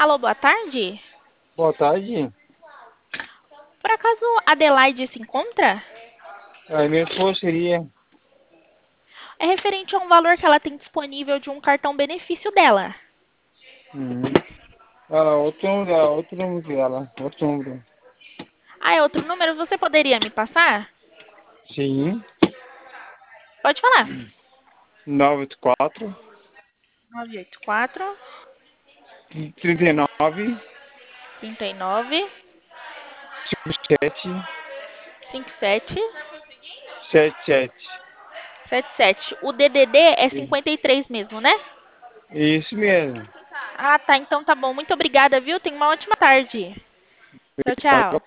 Alô, boa tarde. Boa tarde. Por acaso a Adelaide se encontra? A minha esposa seria. É referente a um valor que ela tem disponível de um cartão benefício dela. Uhum. Outro número dela, outro número dela, outro número. Ah, é outro número? Você poderia me passar? Sim. Pode falar. 984 984 39 39 57 57 77. 77. O DDD é 53 mesmo, né? Isso mesmo. Ah, tá. Então tá bom. Muito obrigada, viu? Tenha uma ótima tarde. Tchau, tchau.